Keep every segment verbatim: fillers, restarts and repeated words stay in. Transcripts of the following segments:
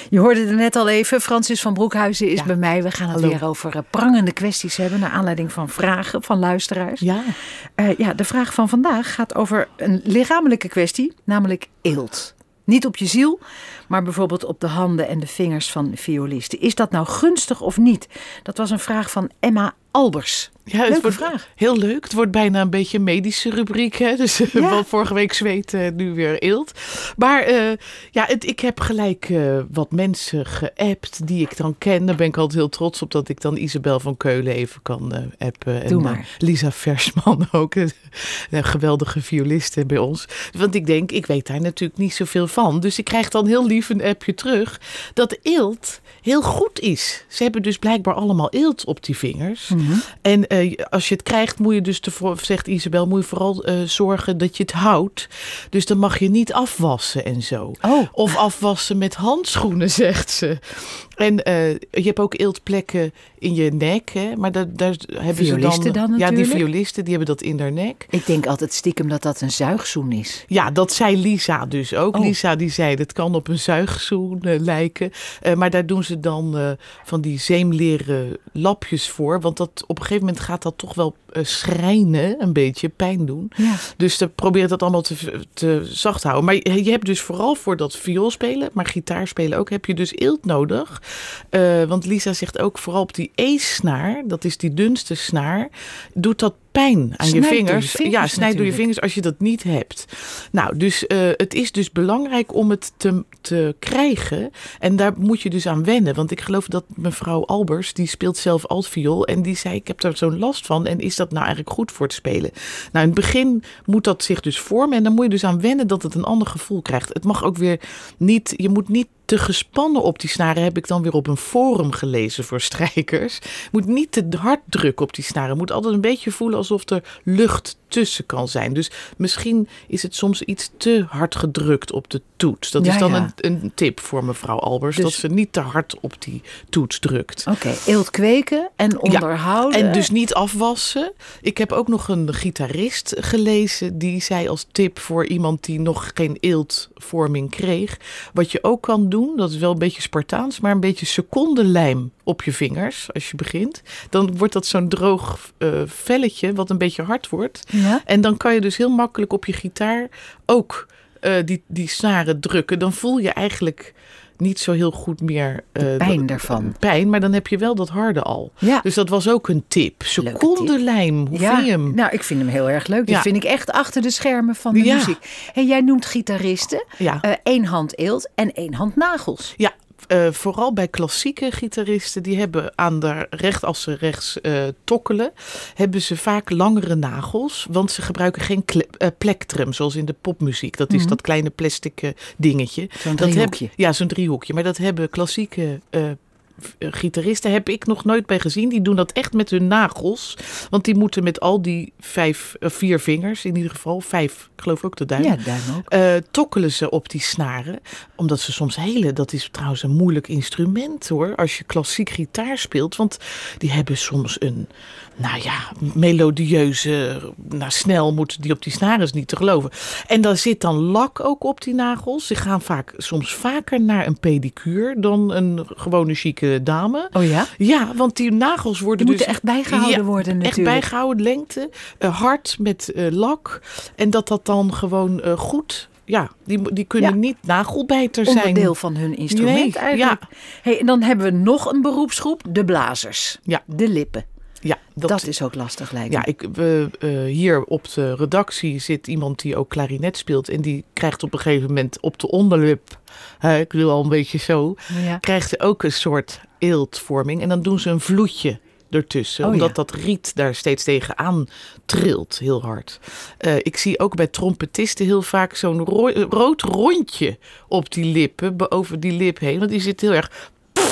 Je hoorde het net al even. Francis van Broekhuizen is ja. bij mij. We gaan het Hallo. weer over uh, prangende kwesties hebben. Naar aanleiding van vragen van luisteraars. Ja. Uh, ja, de vraag van vandaag gaat over een lichamelijke kwestie. Namelijk eelt. Niet op je ziel, maar bijvoorbeeld op de handen en de vingers van violisten. Is dat nou gunstig of niet? Dat was een vraag van Emma Albers. Ja, het Leuke wordt vraag. Heel leuk. Het wordt bijna een beetje een medische rubriek. Hè? Dus ja. Van vorige week zweet, uh, nu weer eelt. Maar uh, ja, het, ik heb gelijk uh, wat mensen geappt die ik dan ken. Daar ben ik altijd heel trots op dat ik dan Isabel van Keulen even kan uh, appen. Doe en, maar. Uh, Lisa Versman ook. Een geweldige violiste bij ons. Want ik denk, ik weet daar natuurlijk niet zoveel van. Dus ik krijg dan heel lief een appje terug dat eelt heel goed is. Ze hebben dus blijkbaar allemaal eelt op die vingers. Mm-hmm. En uh, als je het krijgt, moet je dus, tevoor, zegt Isabel, moet je vooral uh, zorgen dat je het houdt. Dus dan mag je niet afwassen en zo. Oh. Of afwassen met handschoenen, zegt ze. En uh, je hebt ook eeltplekken in je nek, hè? Maar daar, daar hebben violisten ze dan... dan natuurlijk? Ja, die violisten, die hebben dat in haar nek. Ik denk altijd stiekem dat dat een zuigzoen is. Ja, dat zei Lisa dus ook. Oh. Lisa die zei, dat kan op een zuigzoen uh, lijken. Uh, maar daar doen ze dan uh, van die zeemleren lapjes voor. Want dat, op een gegeven moment gaat dat toch wel uh, schrijnen, een beetje pijn doen. Ja. Dus te, probeer dat allemaal te, te zacht te houden. Maar je, je hebt dus vooral voor dat vioolspelen, maar gitaarspelen ook, heb je dus eelt nodig. Uh, want Lisa zegt ook vooral op die E-snaar, dat is die dunste snaar, doet dat pijn aan Snijd je vingers. door je vingers ja, snijd door je natuurlijk. vingers als je dat niet hebt. Nou, dus uh, het is dus belangrijk om het te, te krijgen. En daar moet je dus aan wennen. Want ik geloof dat mevrouw Albers, die speelt zelf altviool. En die zei, ik heb daar zo'n last van. En is dat nou eigenlijk goed voor het spelen? Nou, in het begin moet dat zich dus vormen. En dan moet je dus aan wennen dat het een ander gevoel krijgt. Het mag ook weer niet, je moet niet te gespannen op die snaren, heb ik dan weer op een forum gelezen voor strijkers. Moet niet te hard drukken op die snaren. Moet altijd een beetje voelen alsof er lucht tussen kan zijn. Dus misschien is het soms iets te hard gedrukt op de toets. Dat ja, is dan ja. een, een tip voor mevrouw Albers. Dus, dat ze niet te hard op die toets drukt. Oké, okay, eelt kweken en onderhouden. Ja, en dus niet afwassen. Ik heb ook nog een gitarist gelezen. Die zei als tip voor iemand die nog geen eeltvorming kreeg. Wat je ook kan doen, dat is wel een beetje Spartaans, maar een beetje secondenlijm op je vingers als je begint. Dan wordt dat zo'n droog uh, velletje wat een beetje hard wordt. Ja? En dan kan je dus heel makkelijk op je gitaar ook uh, die, die snaren drukken. Dan voel je eigenlijk niet zo heel goed meer uh, de pijn de, daarvan. Pijn, maar dan heb je wel dat harde al. Ja. Dus dat was ook een tip. Secondenlijm, hoe ja, vind je hem? Nou, ik vind hem heel erg leuk. Dat ja. vind ik echt achter de schermen van de ja. muziek. Hey, jij noemt gitaristen. Ja. Uh, één hand eelt en één hand nagels. Ja. Uh, vooral bij klassieke gitaristen, die hebben aan de recht, als ze rechts uh, tokkelen, hebben ze vaak langere nagels, want ze gebruiken geen kle- uh, plektrum, zoals in de popmuziek. Dat is mm-hmm. dat kleine plastic uh, dingetje. Zo'n dat driehoekje. Heb, ja, zo'n driehoekje. Maar dat hebben klassieke uh, gitaristen, heb ik nog nooit bij gezien. Die doen dat echt met hun nagels. Want die moeten met al die vijf, uh, vier vingers, in ieder geval, vijf, ik geloof ook de duim. Ja, duim ook. Uh, tokkelen ze op die snaren. Omdat ze soms hele, dat is trouwens een moeilijk instrument hoor. Als je klassiek gitaar speelt. Want die hebben soms een, nou ja, melodieuze, nou snel moeten die op die snaren, is niet te geloven. En daar zit dan lak ook op die nagels. Ze gaan vaak, soms vaker naar een pedicure dan een gewone chique dame. Oh ja? Ja, want die nagels worden die dus... moeten echt bijgehouden ja, worden natuurlijk. Echt bijgehouden, lengte, uh, hard met uh, lak. En dat dat dan gewoon uh, goed... Ja, die, die kunnen ja. niet nagelbijter zijn. Onderdeel van hun instrument nee, eigenlijk. Ja. Hey, en dan hebben we nog een beroepsgroep, de blazers. Ja. De lippen. Ja, dat, dat is ook lastig lijkt me. Ja, ik, we, uh, hier op de redactie zit iemand die ook klarinet speelt. En die krijgt op een gegeven moment op de onderlip, uh, ik wil al een beetje zo, ja. krijgt ze ook een soort eeltvorming. En dan doen ze een vloedje ertussen. Oh, omdat ja. dat riet daar steeds tegenaan trilt heel hard. Uh, ik zie ook bij trompetisten heel vaak zo'n ro- rood rondje op die lippen, over die lip heen. Want die zit heel erg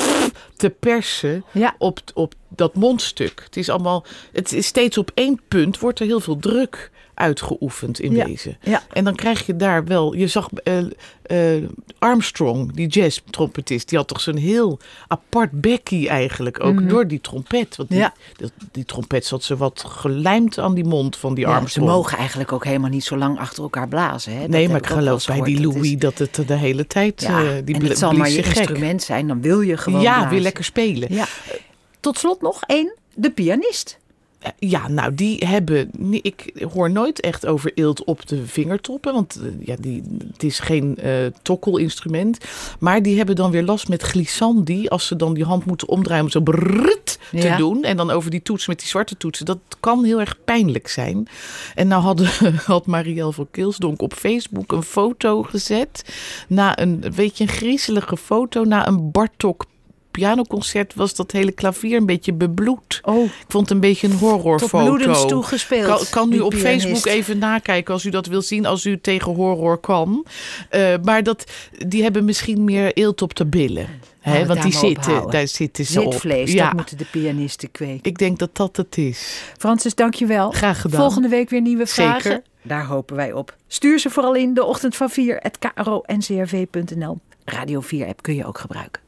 te persen ja. op, op dat mondstuk. Het is allemaal, het is steeds op één punt wordt er heel veel druk uitgeoefend in Ja, wezen. ja. En dan krijg je daar wel... Je zag uh, uh, Armstrong, die jazz-trompetist... die had toch zo'n heel apart bekkie eigenlijk. Ook mm-hmm. door die trompet. Want die, ja. die, die trompet zat zo wat gelijmd aan die mond van die ja, Armstrong. Ze mogen eigenlijk ook helemaal niet zo lang achter elkaar blazen. Hè? Dat nee, maar ik geloof bij die Louis dat, is... dat het de hele tijd... Ja, uh, die en bl- het zal maar je gek. instrument zijn. Dan wil je gewoon Ja, blazen. weer lekker spelen. Ja. Tot slot nog één. De pianist. Ja, nou, die hebben... Ik hoor nooit echt over eelt op de vingertoppen. Want ja, die, het is geen uh, tokkelinstrument. Maar die hebben dan weer last met glissandi. Als ze dan die hand moeten omdraaien om zo brrrt te ja. doen. En dan over die toetsen met die zwarte toetsen. Dat kan heel erg pijnlijk zijn. En nou hadden, had Marielle van Kilsdonk op Facebook een foto gezet. Na een, weet je, een griezelige foto. Na een Bartók pianoconcert was dat hele klavier een beetje bebloed. Oh. Ik vond het een beetje een horrorfoto. Tot bloedens toegespeeld. Kan, kan u op pianist. Facebook even nakijken als u dat wil zien, als u tegen horror kan. Uh, maar dat, die hebben misschien meer eelt op de billen. Hè, nou, want die zitten, daar zitten ze op. Zitvlees, ja. dat moeten de pianisten kweken. Ik denk dat dat het is. Francis, dank je wel. Graag gedaan. Volgende week weer nieuwe vragen. Zeker. Daar hopen wij op. Stuur ze vooral in de ochtend van vier at k r o n c r v punt n l. Radio vier app kun je ook gebruiken.